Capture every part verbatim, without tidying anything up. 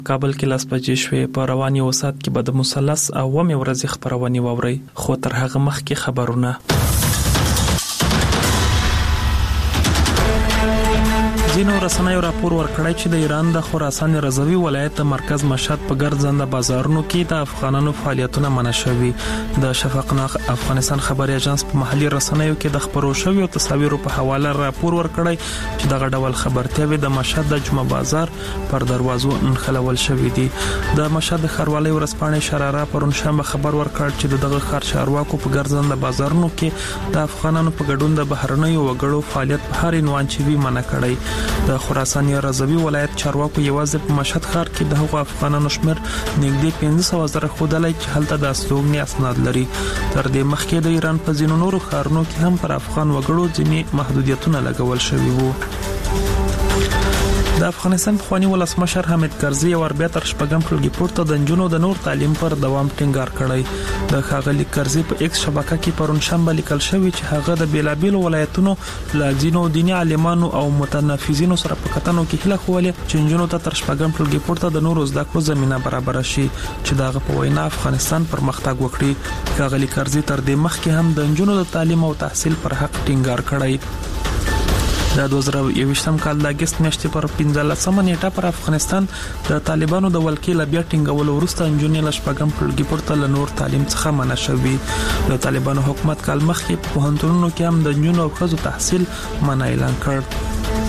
کابل کې لاس بجې شوې. په رواني وسات کې به د مثلث او ومه ورځې خبرونه ووري، خو تر هغه مخکې خبرونه. ځینو رسنیو راپور ورکړی چې د ایران د خراسان رضوي ولایت مرکز مشهد په ګرځنده بازارونو کې د افغانانو فعالیتونه منع شوي. د شفقناق افغانستان خبري اژانس په محلي رسنیو کې د خبرو شویو تصاویرو په حواله راپور ورکړی چې دغه ډول خبرتیاوي د مشهد د جمعه بازار پر دروازو نښلول شوې دي. د مشهد د ښاروالۍ ورځپاڼې شراره پرون شنبه خبر ورکړ چې دغه ښار چارواکو په ګرځنده بازارونو کې د افغانانو په ګډون د بهرنیو وګړو فعالیت په هر عنوان چې وی منع کړی. د خراسان رضوي ولایت چارواکو یوازې په مشهد ښار کې د هغو افغانانو شمېر نږدې پنځه سوه زره ښودلی چې هلته د استوګنې اسناد لري. تر دې مخکې د ایران په ځینو نورو ښارونو کې هم پر افغان وګړو ځینې محدودیتونه لګول شوي وو. د افغانستان پخوانی ولسمشر حامد کرزي ور بیا تر شپږم ټولګي پورته د نجونو د نور تعلیم پر دوام ټینګار کړی. د ښاغلي کرزي په ایکس شبکه کې پرون شنبه لیکل شوی چې هغه د بیلابیلو ولایتونو لازینو دیني عالمانو او متنفذینو سره په کتنو کې هله خولې چې نجونو ته تر شپږم ټولګي پورته د نورو زده کړو زمينه برابر شي چې دغه په وینا افغانستان پرمختګ وکړي. ښاغلي کرزي تر دې مخکې هم د نجونو د تعلیم او تحصیل پر حق ټینګار کړی. د دوه زره یوویشتم کال د اگست میاشتې پر پنځلسمه نیټه پر افغانستان د طالبانو د ولکې ل بیا ټینګولو وروسته نجونې له شپږم ټولګي پورته له نور تعلیم څخه منع شوي. د طالبانو حکومت کال مخکې په پوهنتونونو کې هم د نجونو او ښځو تحصیل منع اعلان کړ.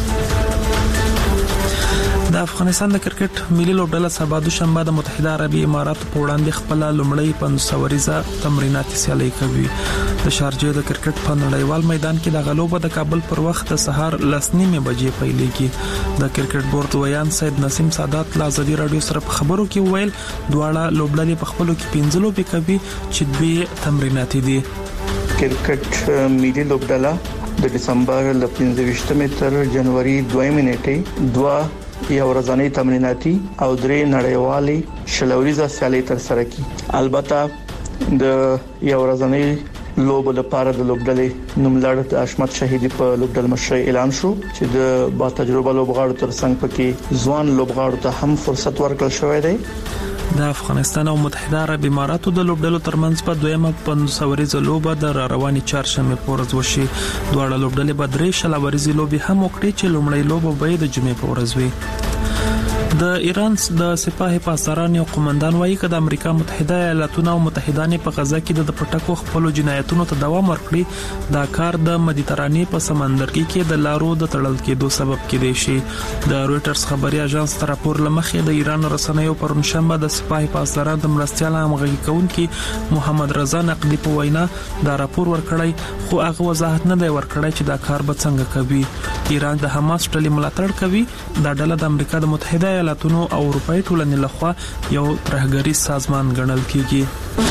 د افغانستان د کرکټ ملي لوبډله سبا دوشنبه د متحده عربي اماراتو په وړاندې خپل لومړی پنځوسوریزه تمریناتي سیالي کوي. د شارجې د کرکټ په نړیوال میدان کې د غلوبه د کابل پر وخت د سهار لسنیمه بجې پیلېږي. د کرکټ بورډ ویان سید نسیم سادات لا ازادي رادیو سره په خبرو کې ویل دواړه لوبډلې په خپلو کې پنځه لوبې کوي چې دوی تمریناتي دي. کرکټ ملي لوبډله د دسمبر ل پنځه ویشتمه تر جنوري دویمه نیټه دوا یو ورځنی تمریناتي او درې نړیوالې شلوریزه سیالي تر سره کی. البته د یو ورځنی لوب لپاره د لوبډلې نوملړ د اشمت شهیدی په لوبډل مشر اعلان شو چې د با تجربه لوبغاړو تر څنګ پکې ځوان لوبغاړو ته هم فرصت ورکړل شوی دی. د افغانستان او متحده عرب اماراتو د لوبډلو ترمنځ په دویمه پنځوسوریزه لوبه د رواني چهارشنبه په ورځ وشي. دواړه لوبډلې به درې شلوریزه لوبي هم وکړي چې لومړی لوبه به د جمعې په ورځ وي. د ایران د سپاه پاسداران یو قومندان وایي چې د امریکا متحده ایالاتونو او متحدانو په غزا کې د پټکو خپل جنایتونو ته دوام ورکړي دا کار د مدیترانې په سمندرګي کې د لارو د تړل کېدو سبب کېدای شي. د رويټرز خبري اژانس تر راپور لمخې د ایران رسنیو پرون شنبه د سپاه پاسداران د مرستيال همغږي کوونکي محمد رضا نقدي په وینا دا راپور ورکړی خو هغه وضاحت نه دی ورکړی چې دا کار به څنګه کوي. ایران د حماس ډلې ملاتړ کوي. دا ډله د امریکا د متحده ایالاتونو او اروپאי ټولنې لخوا یو ترهګری سازمان ګڼل کیږي.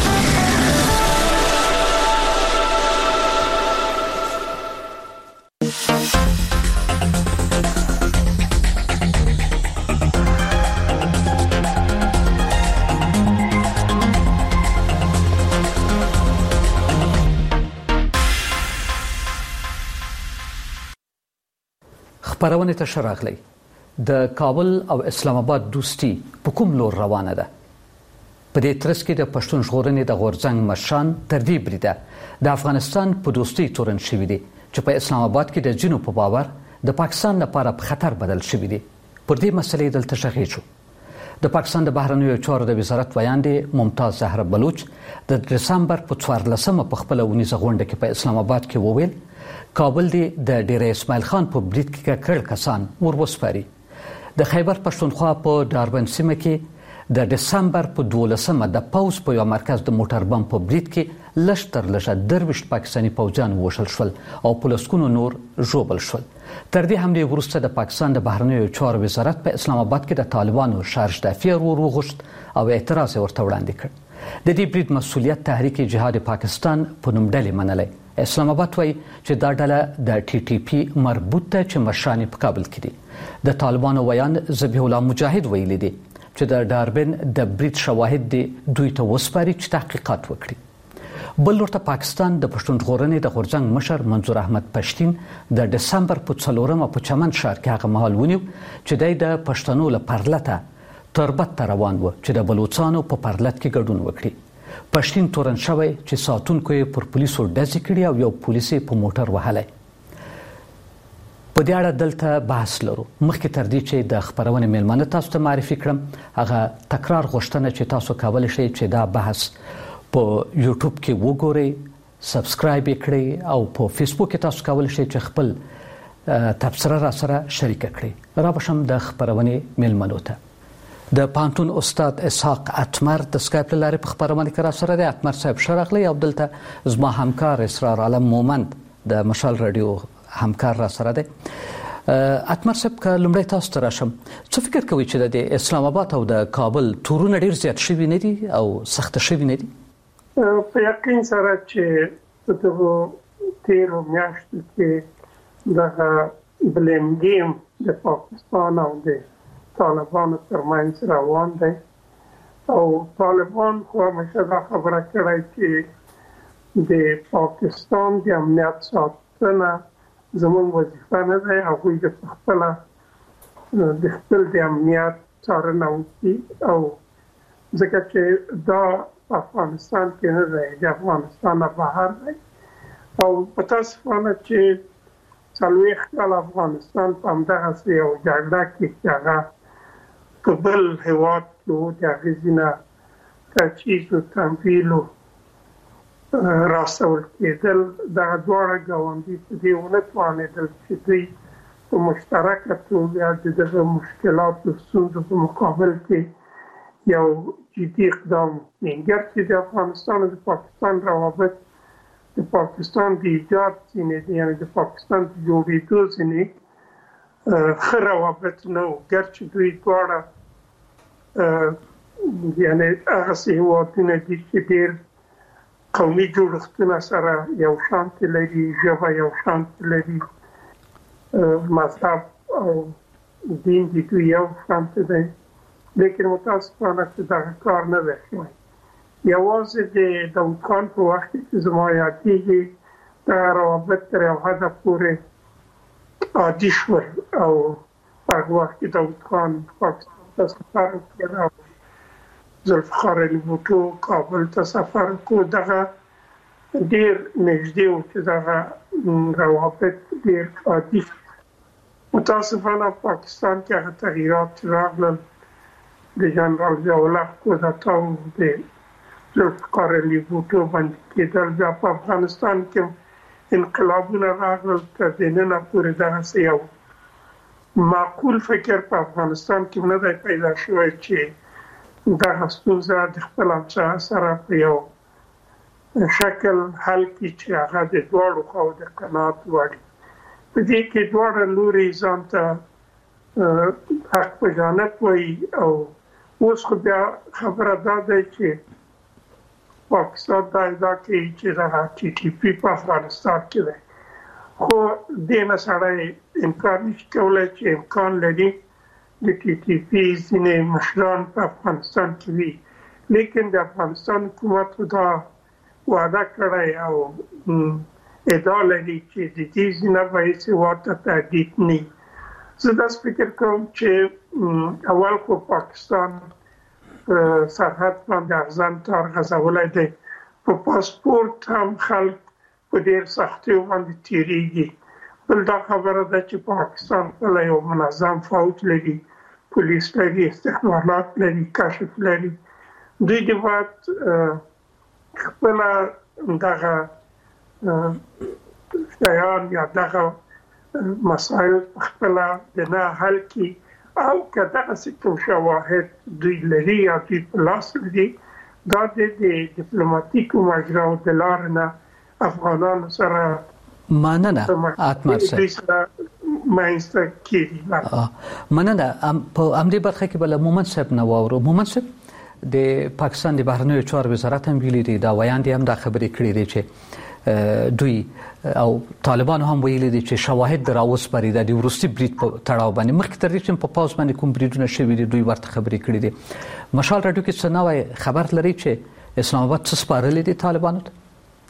خبرونه ته شراغلی د کابل او اسلام آباد دوستي په کوم لور روانه ده. په دې ترڅ کې د پښتون ژغورنې د غورځنګ مشران تر دې بریده د افغانستان په دوستي تورن شوی دي چې په اسلام آباد کې د جنو په باور د پاکستان لپاره په خطر بدل شوی دي. پر دې مسلې دلته شغېږو. د پاکستان د بهرنیو چارو د وزارت ویاندې ممتاز زهره بلوچ د دسمبر په څوارلسمه په خپل ونیزه غونډه کې په اسلام آباد کې وویل کابل دی د ډیر اسماعیل خان په برید کې کړل کسان وروسپاري. د خیبر پښتونخوا په داربن سیمه کې د دسمبر په دولسمه د پاوز په یو مرکز د موټر بم په برید کې لشتر لشه درويشت پاکستاني پوځیان وشل شول او پولیسونو نور ژوبل شول. تر دې حمله وروسته د پاکستان د بهرنیو چارو وزارت په اسلام آباد کې د طالبانو شارج دافع وروغشت او اعتراض ورته وړاندې کړ. د دې برید مسؤلیت تحریک جهاد پاکستان په نوم ډلې منلې. اسلام آباد وایي چې دا ډله د ټي ټي پی مربوط ده چې مشران په کابل کې دي. د طالبانو ویان ذبیح الله مجاهد ویلي دي چې د ډاربن د برید شواهد دي دوی ته وسپاري چې تحقیقات وکړي. بل ورته پاکستان د پښتون ژغورنې د غورځنګ مشر منظور احمد پښتين د دسمبر په څلورمه په چمن ښار کې هغه مهال ونیو چې د پښتنو لپاره لته تربت ته روان و چې د بلوچستانو په پرلط کې ګډون وکړي. پښتين تورن شوی چې ساتونکو یې پر پولیسو ډزې کړي او یو پولیس په موټر وهلی. په دې اړه دلته بحث لرو. مخکې تر دې چې د خبرونې میلمانه تاسو ته معرفي کړم هغه تکرار غوښتنه چې تاسو کولی شئ چې دا بحث په یوټیوب کې وګورئ، سبسکرایب یې کړئ او په فیسبوک کې تاسو کولی شئ چې خپل تبصره را سره شریک کړئ. را بشم د خبرونې میلمنو ته. د پانتون استاد اسحاق اتمر د سکایپ لارې په خبرونه کې را سره دی. اتمر صاحب شرغلی او دلته زما همکار اسرار عالم مومند د مشال رادیو همکار را سره دی. اتمر صاحب که لومړی تاسو ته راشم، څه فکر کوئ چې د اسلام آباد او د کابل تورونه ډیر زیات شوي نه دي او سخت شوي نه دي؟ په یقین سره چې په دغو تیرو میاشتو کې دغه بلیم ګیم د پاکستان او د طالبانو ترمنځ روان دی او طالبان خو همیشه دا خبره کړې چې د پاکستان د امنیت ساتنه زموږ وظیفه نه ده. هغوی د خپله د خپل د امنیت څارنه وکړي او ځکه چې دا افغانستان کې نه دی، د افغانستان نه بهر دی او متاسفانه چې څلوېښت کاله افغانستان په همدغسې یو جګړه کې چې هغه په بل هېواد کې و، د هغې ځینه تجهیز و تمویل و راسول کېدل، دغه دواړه ګاونډي په دې ونه توانېدل چې دوی په مشترکه توګه د دغه مشکلاتو ستونزو په مقابل کې یو جدي اقدام وکړي. ګرچې د افغانستان او د پاکستان روابط د پاکستان د ایجاد ځینې یعنې د پاکستان د جوړېدو ځینې ښه روابط نه و، ګرچې دوی دواړه یعنې هغسې هېوادونه دي چې ډېر قومي جوړښتونه سره یو شانتې لري، ژبه یو شانتې لري، مذهب او دین د دوی یو شانتې دی، لیکن متاسفانه چې دغه کار نه دی شوی. یوازې د داود خان په وخت کې زما یادېږي دغه روابط تر یو حده پورې عادي شول او په هغه وخت کې داود خان پاکستان ته سفر وکړ او ذوالفقار علي بوټو کابل ته سفر وکړ. دغه ډېر نږدې و چې دغه روابط ډېر عادي شول. متاسفانه پاکستان کې هغه تغییرات راغلل، د جنرال ضیاءالله کوزتاو د ذوالفقار علي بوټو باندې کېدل، بیا په افغانستان کې انقلابونه راغلل، تر دې ننه پورې دغسې یو معقول فکر په افغانستان کې نه دی پیدا شوی چې دغه ستونزه د خپل همسایه سره په یو شکل حل کړي چې هغه د دواړو خواو د قناعت وړ وي. په دې کې دواړه لوري ځان ته حق په جانب وایي او اوس خو بیا خبره دا دی چې پاکستان دا ادعا کوي چې دغه ټي ټي پي په افغانستان کې دی، خو دې نه سړی انکار نشي کولی چې امکان لري د ټي ټي پي ځینې مشران په افغانستان کې وي، لیکن د افغانستان حکومت دا وعده کړی او ادعا لري چې د دې ځینه به هېڅ هېواد ته تهدید نه وي. زه داسې فکر کوم چې اول خو پاکستان سرحد باندې ارزان تار غځولی دی، په پاسپورت هم خلک په ډېر سختیو باندې تېرېږي. بل دا خبره ده چې پاکستان خپله یو منظم فوج لري، پولیس لري، استخبارات لري، کشف لري. دوی دې باید خپله دغه شیان یا دغه مسایل خپله د نه حل کړي او که دغسې کوم شواهد دوی لري یا دوی په لاس لري، دا د ډیپلوماتیکو مجراو د لارې نه افغانانو سره مننه اتمر صاحب دوی سره منځته کېږي. مننه. په همدې برخه کې به له مومند صاحب نه واورو. مومند صاحب د پاکستان د بهرنیو چارو وزارت هم ویلي دی، دا ویاندې هم دا خبرې کړې دي چې دوی او طالبان هم ویلي دي چې شواهد در اوسپاري د وروستي برید په تړاو باندې مخکې تر دې چې په پاوز باندې کوم بریدونه شوي دي دوی ورته خبرې کړې دي. مشال راډیو کې څه نوی خبر لري چې اسلام آباد څه سپارلی دي طالبانو ته؟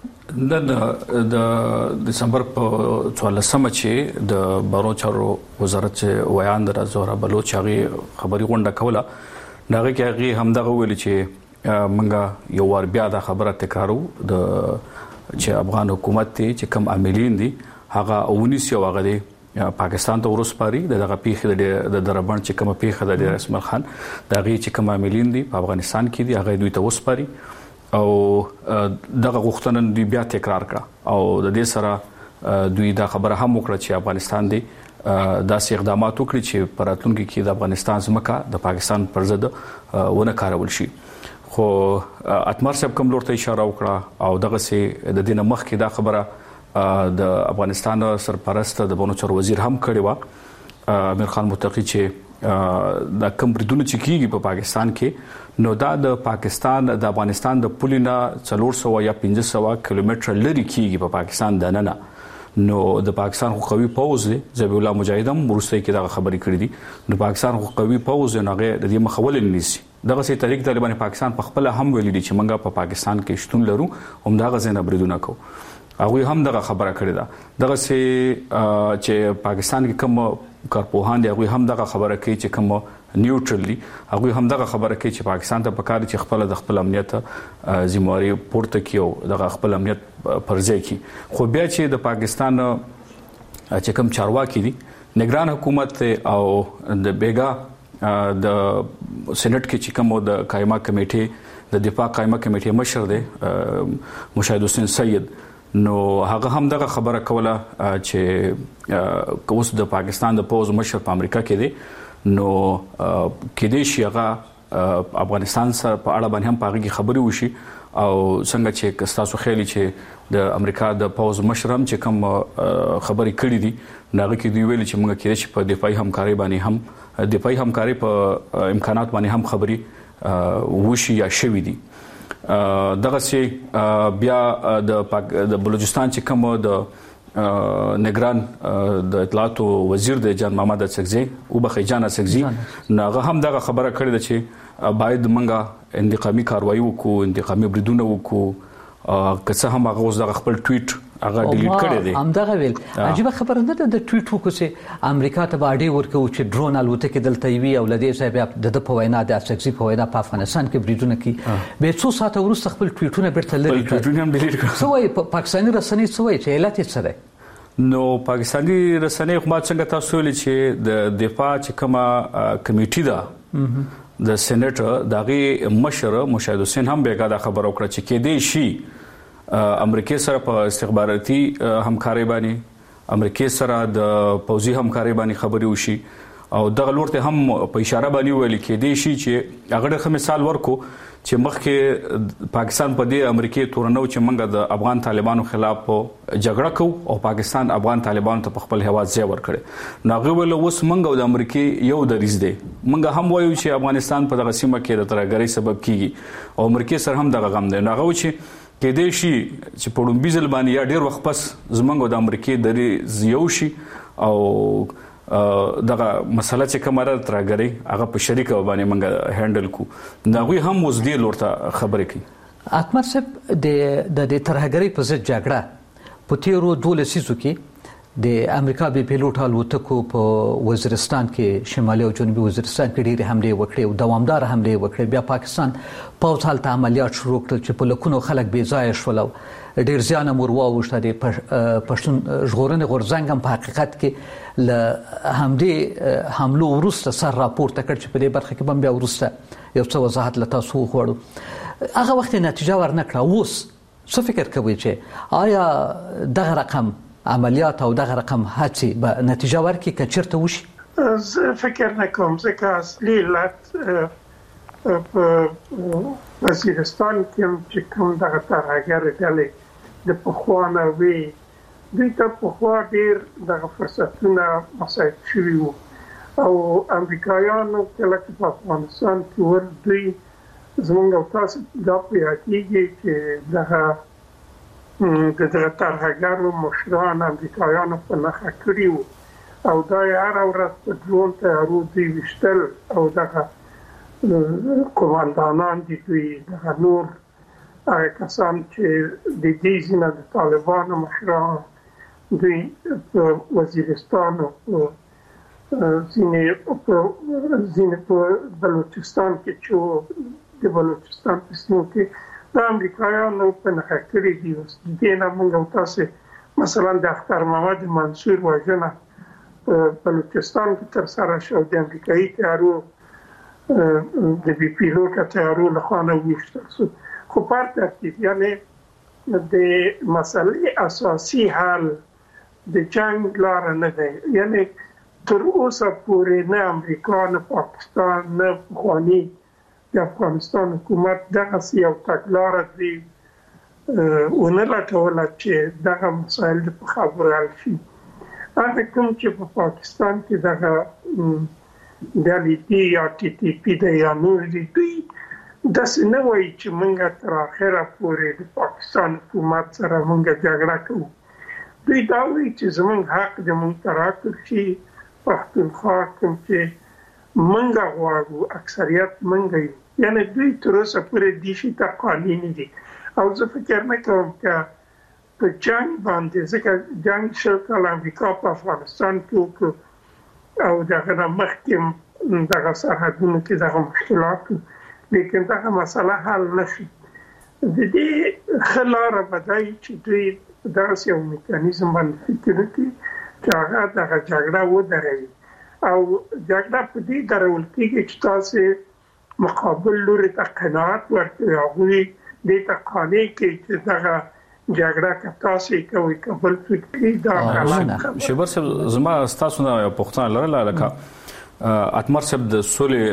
نن د دسمبر په څوارلسمه چې د بهرنیو چارو وزارت ویان در زهرا بلوچ هغه خبري غونډه کوله دغه کې هغه همدغه ویل چې منګه یو ور بیا د خبره تکرارو د چې افغان حکومت ته چې کم عاملین دي هغه اونیس یو هغه پاکستان ته ورسپاري دغه پیخه د دربان چې کوم پیخه د اسماعیل خان دغه چې کوم عاملین دي په افغانستان کې دي هغه دوی ته وسپاري او دغه غوښتنه دوی بیا تکرار کړه او د دې سره دوی دا خبره هم وکړه چې افغانستان دی داسې اقدامات وکړي چې په راتلونکي کې د افغانستان ځمکه د پاکستان پر ضد ونه کارول شي خو اتمر صاحب کوم لور ته اشاره وکړه او دغه سي د دینه مخ کې دا خبره د افغانستان سرپرست د بونو چر وزیر هم کړی و امیر خان متقی چې د کوم بریدونه چې کیږي په پاکستان کې نو دا د پاکستان د افغانستان د پولینا څلور سوه یا پنځه سوه کیلومتر لري کیږي په پاکستان د نننه نو د پاکستان خو قوي پوز دی ذبیح الله مجاهدم ورسته کې دا خبرې کړې دي د پاکستان خو قوي پوز نه غي د دې مخول نیسي دغه سي طریق طالبان پاکستان په خپل هم ویلي دي چې منګه په پاکستان کې شتون لرو هم دا غزنه بریدونه کو هغه هم دغه خبره کړې ده دغه سي چې پاکستان کې کوم کارپوهان دي هغه هم دغه خبره کوي چې کوم نیوټرل دي هغه هم دغه خبره کوي چې پاکستان ته پکاره چې خپل د خپل امنیت ذمہواری پورته کیو دغه خپل امنیت پرځای کی خو بیا چې د پاکستان چې کوم چارواکي دي نگران حکومت او د بیګا د سېنات کې چې کوم د قائمه کمیټه د دفاع قائمه کمیټه مشر دی مشاهد حسین سید نو هغه هم دغه خبره کوله چې اوس د پاکستان د پوز مشر په امریکا کې دی نو کې دې شي هغه افغانستان سره په اړه باندې هم پاږي خبري وشي او څنګه چې تاسو خیالي چې د امریکا د پوز مشرم چې کوم خبري کړې دي ناغه کې دی ویل چې موږ کې چې په دفاعي همکاري باندې هم دفاعي همکاري په امکانات باندې هم خبري وشي یا شوي دي دغه سي بیا د د بلوچستان چې کوم د نگران د اطلاعات وزیر د جان محمد اڅکزي او بخي جان اڅکزي ناغه هم دغه خبره کړې ده چې باید منګه انتقامي کاروایی وکړو انتقامي بریدونه وکړو که څه هم هغه اوس دغه خپل ټویټ هغه ډیلیټ کړی دی هم دغه ویل عجیب خبره نه ده د ټویټ وکړو چې امریکا ته باډي ورکو چې ډرون الوتکې دلته وي او لدې ځای د په وینا د اڅکزي په وینا په افغانستان کې بریدونه کوي به څو ساعت وروسته خپل ټویټونه بیرته لري ټویټونه هم ډیلیټ کړل سوې پاکستاني رسنۍ سوې چې علت یې څه ده نو پاکستاني رسنۍ خو ما څنګه تاسو ویل چې د دفاع چې کومه کمیټه ده د سېنیټر دغه مشر مشاهد حسین هم بیګا دا خبر وکړه چې کې دې شي امریکای سره په استخباراتي همکاري باندې امریکای سره د پوځي همکاري باندې خبري وشي او دغه لور ته هم په اشاره باندې ویل کې دې شي چې هغه د مثال ورکو چې مخکې پاکستان په دې امریکای تورنو چې منګه د افغان طالبانو خلاف جګړه کو او پاکستان افغان طالبانو ته خپل هواز ځای ورکړي ناغه ول اوس منګه د امریکای یو دریز دی منګه هم وایو چې افغانستان په دغه سیمه کې د ترګری سبب کیږي او امریکای سره هم دغه غم دی ناغه چې کې دې شي چې په ډومبي ځلبانی یا ډیر وخت پس زمونږ د امریکای د زیو شي او دغه مسله چې کومه را ترګری هغه په شریکه باندې منګه هندل کو ناغوی هم وزدي لورته خبرې کوي اتمر صاحب د د ترګری په ځای جګړه په تیرو دولس سیزو کې د امریکا به پیلوټ الوتکو په وزیرستان کې شمالي او جنوبي وزیرستان کې ډېری حمله وکړې او دوامدار حمله وکړې بیا پاکستان پوځ حالت عملیات شروع کړل چې په لکونو خلک بې ځای شول ډېر زیان مور واوښته د پښتون ژغورنې غورځنګ هم په حقیقت کې له همدې حملو وروسته سر راپورته کړ چې په دې برخه کې هم بیا وروسته یو څه وضاحت له تاسو وغواړو هغه وخت نتیجه ورنکړه اوس څه فکر کوئ چې آیا دغه رقم عملیات او دغه رقم هڅې به نتیجه ورکړي که چیرته وشي زه فکر نه کوم ځکه اصلي علت په وزیرستان کې چې کوم دغه ترهګرې ډلې د پخوا نه وي دوی ته پخوا ډېر دغه فرصتونه مساعد شوي وو او امریکایانو کله چې په افغانستان کې ور دوی زموږ او تاسو دا په یادېږي چې دغه د دغه ترهګرو مشران امریکایانو په نښه کړي وو او دا یې هره ورځ په ډرون تیارو دوی ویشتل او دغه قوماندانان دي دوی دغه نور هغه کسان چې د دې ځینې د طالبانو مشران دوی په وزیرستان او ځینې په ځینې په بلوچستان کې چې د بلوچستان په سیمو کې د امریکایانو په نښه کړي دي. دې نه موږ تاسو مثلا د اختر محمد منصور وژنه په بلوچستان کې تر سره شو د امریکایي تیارو د بي پیلوټ تیارو له خوا نه ویشتل شو. خو پر ترتیب یعنی د مسلې اساسي حل د جنگ لار نه دی. یعنی تر اوسه پورې نه امریکا نه پاکستان نه پخواني د افغانستان حکومت دغه یو تګلاره دی ونه لټوله چې دغه مسایل په خبرو حل شي. هغه کوم چې په پاکستان کې دغه د لی یا ټي ټي پی د یا نور دي دوی داسې نه وایي چې موږ تر اخره پورې د پاکستان حکومت سره موږ جګړه کوو. دوی دا وایي چې زموږ حق د موږ ته راکړل شي. پښتونخوا کوم چې موږ غواړو اکثریت موږ یو. یعنې دوی تر اوسه پورې دې شي ته قانوني دي. او زه فکر نه کوم که په جنګ باندې ځکه جنګ شل کاله امریکا په افغانستان کې وکړو او دغه نه مخکې دغه سرحدونو کې دغه مشکلات لیکن دغه مسله حل نشي. د دې ښه لاره به دا وي چې دوی داسې یو میکانیزم باندې فکر وکړي چې هغه دغه جګړه ودروي او جګړه په دې درول کېږي چې تاسې مقابل لوري ته قناعت ورکړي. هغوی دې ته قانع کړي چې دغه جګړه که تاسې کوئ که بل څوک کوي دا غلط. شیبر صاحب زما ستاسو نه یو پوښتنه لرله لکه اتمر صاحب د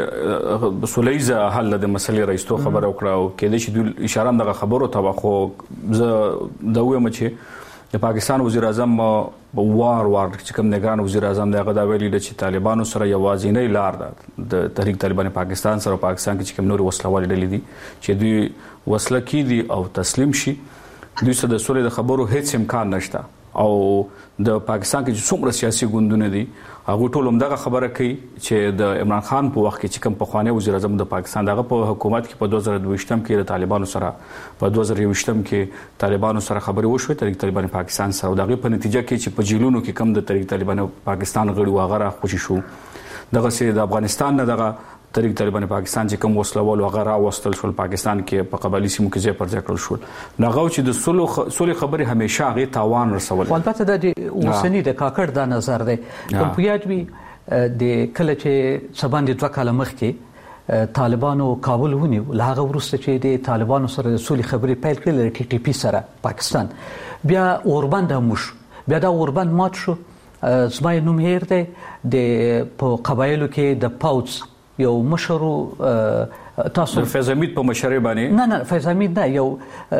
سولې سولهییزه حل د مسلې رئیستو خبره وکړه او کېدای شي دوی اشاره هم دغه خبرو ته خو زه دا وایم چې د پاکستان وزیر اعظم وار وار چې کوم نگران وزیر اعظم دغه دا ویلي چې طالبانو سره یوازینۍ لار ده د تحریک طالبان پاکستان سره پاکستان کې چې کوم نور وسلوال ډلې دي چې دوی وسله کیدي او تسلیم شي. دوی سره د سولې د خبرو هیڅ امکان نشته او د پاکستان کې چې څومره سیاسي ګوندونه دي هغه ټول هم دغه خبره کوي چې د عمران خان په وخت کې چې کوم پخوانی وزیر اعظم د پاکستان دغه په حکومت کې په دوه زره دوه کې د طالبانو سره په دوه زره یو کې طالبانو سره خبرې وشوې تحریک طالبان پاکستان سره او دغه په نتیجه کې چې په جیلونو کې کم د تحریک طالبان پاکستان غړي واغره خوشي شو. دغه سي د افغانستان نه دغه تحریک طالبان پاکستان چې کوم وسلوال وغیرہ واستل شول پاکستان کې په قبایلی سیمو کې ځای پر ځای کړل شول. نغو چې د سولو سولې خبرې همیشه هغه تاوان رسول. البته د اوسنی د کاکړ د نظر دی په یاد وی د کله چې سباند دوه کاله مخکې طالبانو کابل ونیو لهغه ورسته چې د طالبانو سره د سولې خبرې پیل کړل ټي ټي پی سره پاکستان بیا اوربند مش بیا دا اوربند مات شو. زمای نوم هیر دی د په قبایلو کې د پاوز یو مشرو تاسو فیض حمید په مشرۍ باندې نه نه فیض حمید نه یو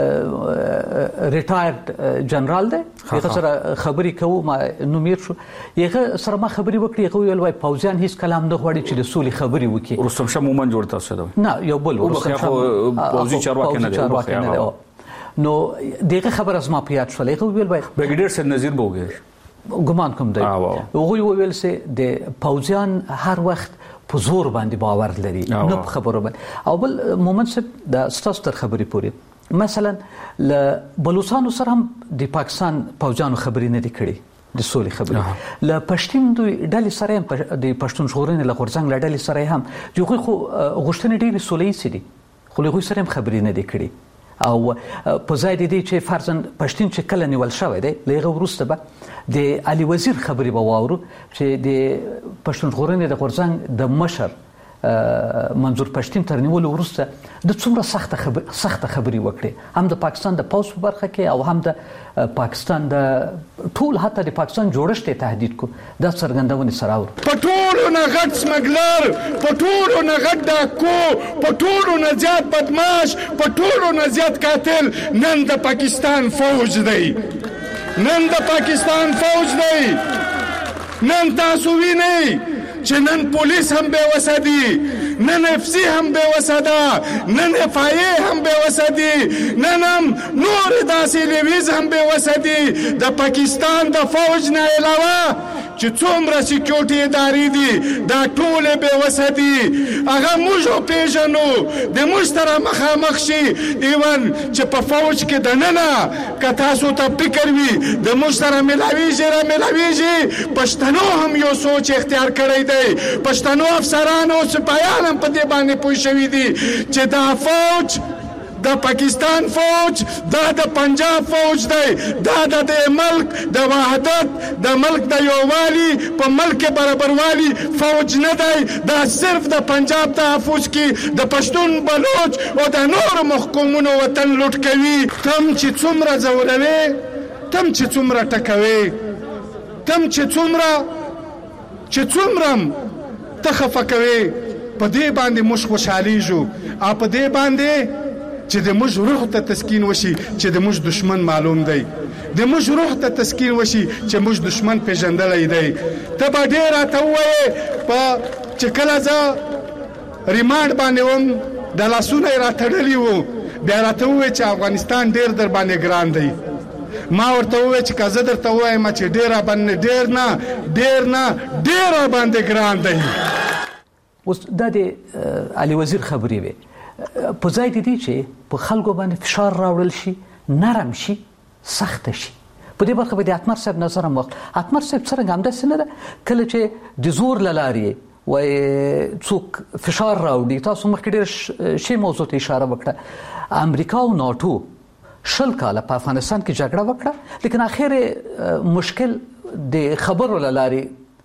ریټایرډ جنرال دی هغه سره خبرې کوو ما نومیر شو هغه سره ما خبرې وکړې هغه ویل وای پوځیان هیڅ کلام نه غواړي چې د سولې خبرې وکړي. رستم شاه مومن جوړ تاسو ده نه یو بل رستم شاه پوځي چارواکي نه دی نو دغه خبره زما په یاد شولې هغه ویل وای برګیډیر سید نذیر بوګر ګمان کوم دی هغه ویل سه د پوځیان هر وخت په زور باندې باور لري نه په خبرو باندې. او بل مومن صاحب د ستاسو تر خبرې پورې مثلا ل بلوچستان سره هم د پاکستان پوځانو خبرې نه دي کړې د سولې خبرې ل پښتون دوی ډلې سره هم د پښتون ژغورنې له غورځنګ له ډلې سره هم چې خو غوښتنې ډېرې سولې دي خو له غوښ سره هم خبرې نه دي کړې او په ځای د دې چې فرضاً پښتون چې کله نیول شوی دی لغه ورسته به د علي وزیر خبرې به واورو چې د پښتون ژغورنې د غورځنګ د مشر منظور پښتون تر نیول ورسته د څومره سخت خبر سخت خبرې وکړي هم د پاکستان د پوز په برخه کې او هم د پاکستان د ټول حتی د پاکستان جوړښت تهدید کو د څرګندونې سره اور پټولو نه غټ سمګلر پټولو نه غټ ډاکو پټولو نه زیات بدمعاش پټولو نه زیات قاتل نن د پاکستان فوج دی نن د پاکستان فوج دی نن تاسو وینئ چې نن پولیس هم بے وسه دي نن اف سی هم بے وسه ده نن اف آی ای هم بے وسه دي نن هم نور داسې لیویز هم بے وسه دي د پاکستان د فوج نه علاوه چې څومره سکیورټي ادارې دي دا ټولې بې وسه دي هغه موږ وپېژنو د موږ سره مخامخ شي ایون چې په فوج کې دننه که تاسو ته فکر وي د موږ سره ملاویږي را ملاویږي پښتنو هم یو سوچ اختیار کړی دی پښتنو افسران او سپایان هم په دې باندې پوه شوي دي چې دا فوج د پاکستان فوج دا د پنجاب فوج دی دا د ملک د وحدت د ملک د یووالي په ملک برابروالي فوج نه دی دا صرف د پنجاب تحفظ کې د پښتون بلوچ او د نورو محکومونو وطن لوټ کوي تم چې څومره ځوروي تم چې څومره ټکوي تم چې څومره چې څومره ته خفه کوي په دې باندې موږ خوشحالیږو او په دې باندې چې د موږ روح ته تسکین وشي چې د موږ دشمن معلوم دی د موږ روح ته تسکین وشي چې موږ دشمن پیژندلی دی ته به ډېر راته ووایې په چې کله زه ریمانډ باندې وم د لاسونه یې راتړلي وو بیا راته ووایې چې افغانستان ډېر در باندې ګران دی ما ورته ووایې چې که زه درته ووایم چې ډېر باندې ډېر نه ډېر نه ډېر باندې ګران دی اوس دا د علي وزیر خبرې وې په ځای دی چې په خلکو باندې فشار راوړل شي نرم شي سخت شي په دې برخه باندې اتمر صاحب نظر هم وخت اتمر صاحب څنګه هم داسې نه ده کله چې د زور لاري وای څوک فشار راوړي تاسو مخکې ډېر شی موضوع ته اشاره وکړه امریکا او ناتو شل کاله په افغانستان کې جګړه وکړه لیکن اخر مشکل د خبرو لاري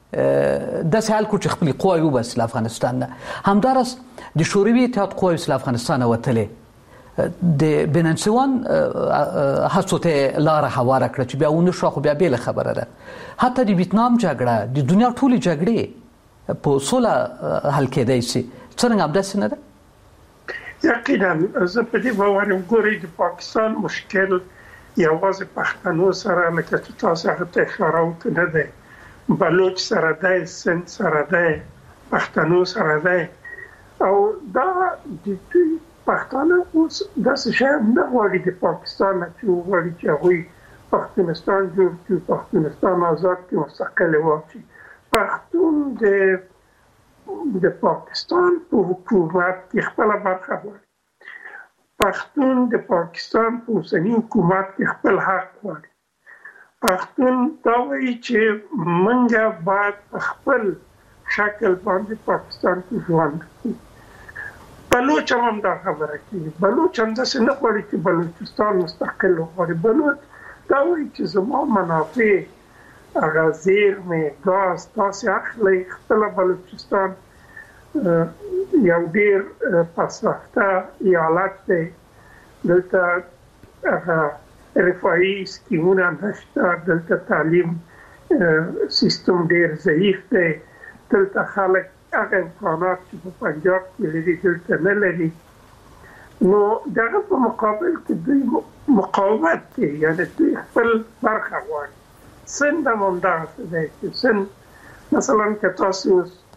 د سهال کو چې خپل قوی وبس افغانستان نه همدارس د شوروي اتحاد قوی سل افغانستان وتلې د بننسوان هڅو ته لار هواره کړ چې بیا ونه شو خو بیا بیل خبره ده حتی د ویتنام جګړه د دنیا ټولي جګړې په سوله حل کېدای شي څنګه امداس نه ده یقینا زه په دې باور یم ګورې د پاکستان مشکل یوازې پښتنو سره لکه چې تاسو هغه ته اشاره وکړه نه ده بلوچ سره ده سند سره ده پښتنو سره ده او دا د دوی پښتانه اوس داسې شی نه غواړي د پاکستان نه چې وغواړي چې هغوی پښتونستان جوړ کړي پښتونستان آزاد کړي مستقل واچي پښتون د د پاکستان په حکومت کې خپله برخه غواړي پښتون د پاکستان په اوسني حکومت کې خپل حق غواړي پښتون دا وایي چې موږ باید خپل شکل باندې پاکستان کې ژوند کوي بلوچ هم دا خبره کوي بلوچ هم داسې نه غواړي چې بلوچستان مستقل وغواړي بلوچ دا وایي چې زما منافع هغه زیرمې ګاز تاسې اخلئ خپله بلوچستان یو ډېر پسرفته ایالت دی دلته هغه رفاهي سکیمونه نشته دلته تعلیم سیستم ډېر ضعیف دی دلته خلک هغه امکانات چې په پنجاب کې لري دلته نه لري نو دغه په مقابل کې دوی مقاومت کوي یعنې دوی خپل برخه غواړي سند هم همدغسې دی چې سند مثلا که تاسو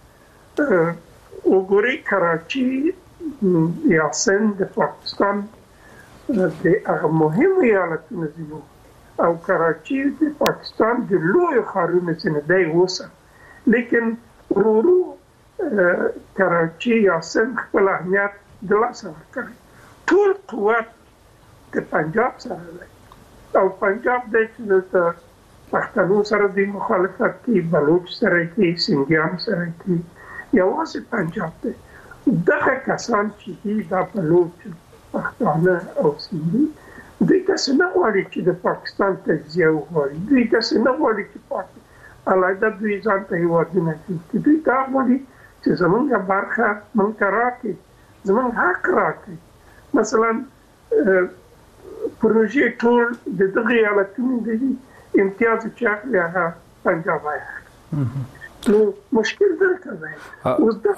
وګورئ کراچي یا سند د پاکستان د هغه مهم ایالتونه ځینو او کراچي د پاکستان د لویو ښارونو ځینې دی اوسه لیکن ورو ورو کراچي یا سند خپل اهمیت د لاسه ورکړی ټول قوت د پنجاب سره دی او پنجاب دی چې دلته پښتنو سره د مخالفت کوي بلوچ سره کوي سندیان سره کوي یوازې پنجاب دی دغه کسان چې دي دا بلوچ پښتانه او سندي دوی داسې نه غواړي چې د پاکستان تجزیه وغواړي دوی داسې نه غواړي چې علاحده دوی ځان ته هېوادونه کړي دوی دا غواړي چې زمونږ برخه موږ ته راکړي زمونږ حق راکړي مثلا پروژې ټول د دغه ایالتونو دي امتیاز چې اخلي هغه پنجاب اخلي نو مشکل دلته دی اوس د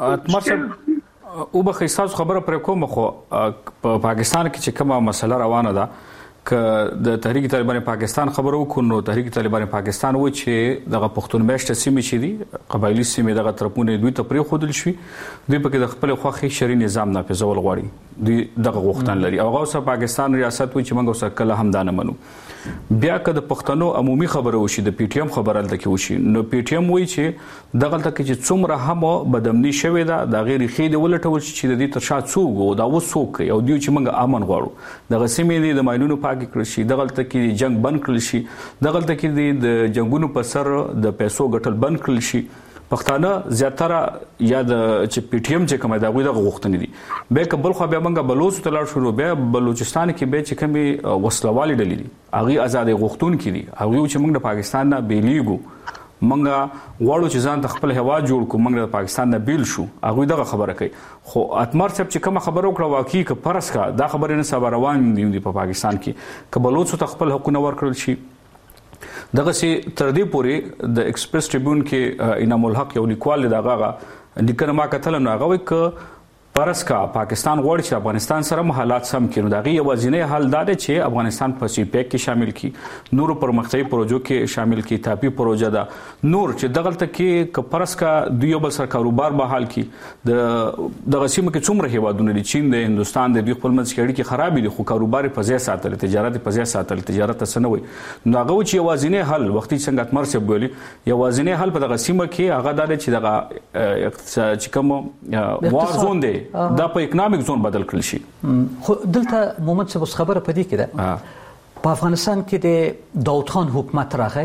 او به خصاص خبره پر کوم خو په پاکستان کې چې کومه مسله روانه ده ک د تحریک طالبان پاکستان خبرو کو نو تحریک طالبان پاکستان و چې دغه پښتون میشته سیمې چې دي قبایلی سیمې دغه طرفونه دوی ته پرې خودل شي دوی په کې د خپل خوخي شری نظام نافذول غواړي دوی دغه غوښتن لري او هغه پاکستان ریاست و چې موږ سره کله هم دانه منو بیا که د پښتنو عمومي خبره وشي د پی ټی ایم خبره لته کې وشي نو پی ټی ایم وایي چې دغه تل کې چې څومره هم بدامني شوی دا د غیر خې دی ولټول چې د دې تر شا څوک او دا وسوک او دوی چې موږ امن غواړو دغه سیمې د ماینونو پاک کړی شي دغه تل کې جنگ بند کړی شي دغه تل کې د جنگونو په سر د پیسو ګټل بند کړی شي پښتانه زیاتره یا د چې پی ټی ایم چې کومه دا غوې د غوښتنې دي به کبل خو بیا موږ بلوچ ته لاړ شو بیا بلوچستان کې به چې کومه وسلوالي ډلې دي هغه آزاد غوښتون کې دي هغه چې موږ د پاکستان نه بیلیګو موږ غواړو چې ځان د خپل هوا جوړ کو موږ د پاکستان نه بیل شو هغه دغه خبره کوي خو اتمر صاحب چې کومه خبره وکړه واقعي ک پرس کا دا خبره نه سبا روان دي په پاکستان کې ک بلوچ ته خپل حقوق ورکړل شي دغه سي تر دې پورې د ایکسپریس ټریبیون کې انعام الحق یو لیکوال دغه لیکنه ما کتل نو هغه ک پرس کا پاکستان غواړي چې افغانستان سره حالات سم کړي دغه یو ځینې حل دا دی چې افغانستان په سی پیک کې شامل کی نور پرمختیايي پروژو کې شامل کی تاپی پروژه ده نور چې دغه ته کې ک پرس کا دوی بل سر کاروبار به حال کی د دغه سیمه کې څومره هیوادونه دي چین د هندستان د دوی خپل منځ کې اړیکې خراب دي خو کاروبار په ځای ساتل تجارت په ځای ساتل تجارت سنوي نو هغه چې یو ځینې حل وختي څنګه اتمر څه بولی یو ځینې حل په دغه سیمه کې هغه د چې دغه چې کوم وار زون دی دا په اکونومیک زون بدل کړل شي خو دلته مومنت څه خبره پدې کې ده په افغانستان کې د داود خان حکومت راغی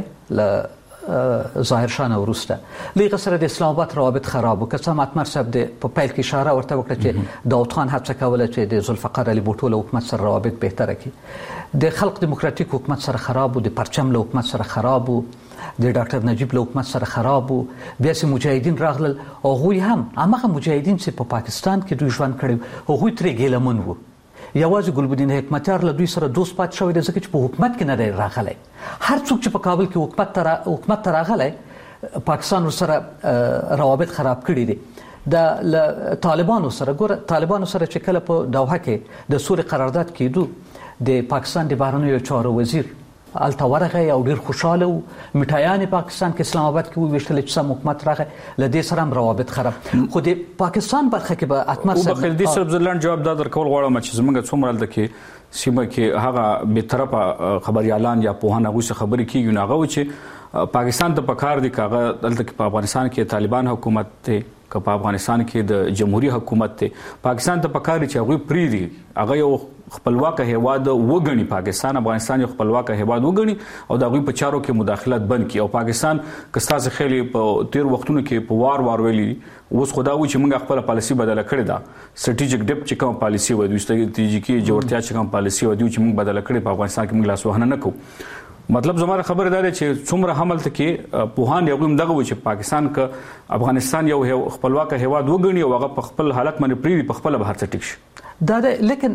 ل ظاهر شاه وروسته لږ سره د اسلام آباد روابط خراب وکړ سم اتمر صاحب د په پیل کې اشاره ورته وکړه چې داود خان هڅه کوله چې د ذوالفقار علي بوټو له حکومت سره روابط بهتره کړي د خلق دیموکراتیک حکومت سره خراب او د پرچم له حکومت سره خراب او د ډاکټر نجیب له حکومت سره خراب او بیا سي مجاهدین راغلل او غوي هم هغه مجاهدین چې په پاکستان کې دوی ژوند کړي او غوي ترې ګیلمن وو یوازې ګلبدین حکمتیار له دوی سره دوست پات شوی د ځکه چې په حکومت کې نه دی راغلی هر څوک چې په کابل کې حکومت تر حکومت تر راغلی پاکستان سره روابط خراب کړي دي د طالبانو سره ګور طالبانو سره چې کله په دوحه کې د سولې قرارداد کېدو د پاکستان د بهرنیو چارو وزیر الته ورغه او ډیر خوشاله او مټایان پاکستان کې اسلام آباد کې وشتل چې سم حکومت راغی لدې سره هم روابط خراب خو د پاکستان برخه کې به اتمر سره بخیر دي سره ځلان جواب دا درکول غواړم چې زمونږ څومره د کې سیمه کې هغه به طرفه خبري اعلان یا په هغه څه خبري کیږي نو هغه چې پاکستان ته پکار دي کاغه دلته په افغانستان کې طالبان حکومت ته که په افغانستان کې د جمهوریت حکومت ته پاکستان ته پکاري چې هغه پری دي هغه یو خپلواک هیواد وګڼي پاکستان افغانستان یو خپلواک هیواد وګڼي او د هغه په چارو کې مداخلت بند کړي او پاکستان کستاز خېلي په تیر وختونو کې په وار وار ویلي اوس خدا و چې موږ خپل پالیسی بدله کړې ده سټریټیجیک ډیپ چې کوم پالیسی و دوی ستراتیژیکي جوړتیا چې کوم پالیسی و دوی چې موږ بدله کړې په افغانستان کې موږ لاس وهنه نه کوو مطلب زموږ خبره ده چې څومره حمل ته کې پوهان یو هم دغه و چې پاکستان ک افغانستان یو خپلواک هیواد وګڼي او هغه په خپل حالت باندې پری په خپل بهر څه ټیک شي دا ده لیکن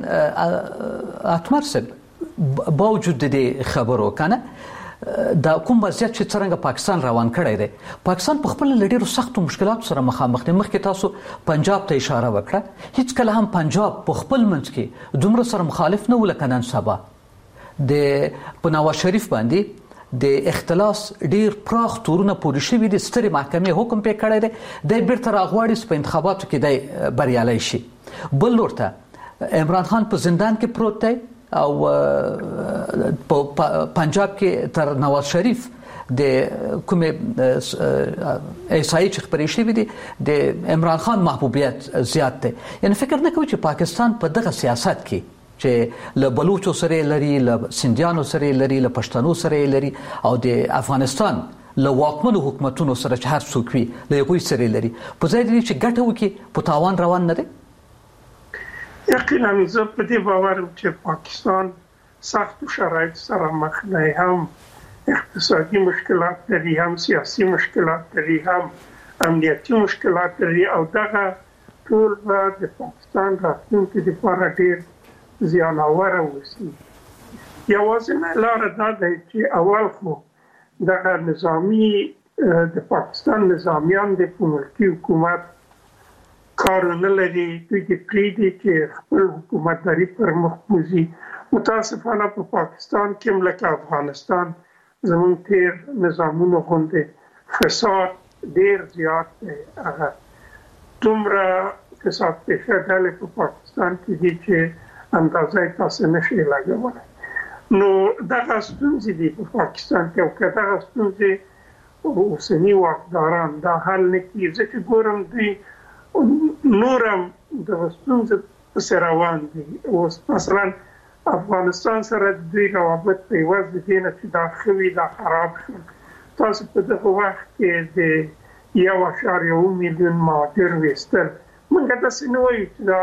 اتمر صاحب باوجود د خبرو کنه دا کوم وضعیت چې څنګه پاکستان روان کړی دی پاکستان په خپل لډیرو سختو مشکلاتو سره مخامخ دی مخکې تاسو پنجاب ته اشاره وکړه هیڅ کله هم پنجاب په خپل منځ کې دومره سره مخالف نه ولکه نن سبا د په نواز شریف باندې د اختلاس ډیر پراخ تورونه پوری شوی د ستري محکمې حکم پې کړی دی د بیرته راغواړي په انتخاباتو کې د بریالي شي بل ورته عمران خان په زندان کې پروت دی او په پنجاب کې تر نواز شریف د کومه ایسای چې خبرې شوې دي د عمران خان محبوبیت زیات دی یعنی فکر نه کوي چې پاکستان په دغه سیاست کې چې له بلوچو سره لري له سندیانو سره لري له پښتنو سره لري او د افغانستان له واکمنو حکومتونو سره چې هر څوک وي له یوې سره لري په ځای دی چې ګټه وکي په تاوان روان نه دی یقینا زه په دې باور یم چې پاکستان سخت شرایط سره مخ دی هم اقتصادي مشکلات لري هم سیاسي مشکلات لري هم امنیتي مشکلات لري او دغه ټول د پاکستان راتلونکي لپاره ډېر زیانور اوسي یوازینۍ لاره دا ده چې اول خو دغه نظامي د پاکستان نظامیان د ملکي حکومت کارونه لري دوی د پریدي چې خپل حکومتداري پر مخ وځي متاسفانه په پاکستان کې لکه افغانستان زمون تیر نظامونو غونډه فساد ډیر زیات دی. هغه دومره فساد پېښه ډلې په پاکستان کې دي چې اندازه تاسو نشئ لګولی. نو دغه ستونزې دي په پاکستان کې، او که دغه ستونزې اوسني واکداران دا حل نه کړي، زه چې ګورم دوی نور هم دغه ستونزې پسې روان دي. اوس مثلا افغانستان سره دوی روابط په عوض د دې نه چې دا ښه وي دا خراب شول. تاسو په دغه وخت کې د یو اعشاریه اووه میلیون مهاجر ویستل، موږ داسې نه وایو چې دا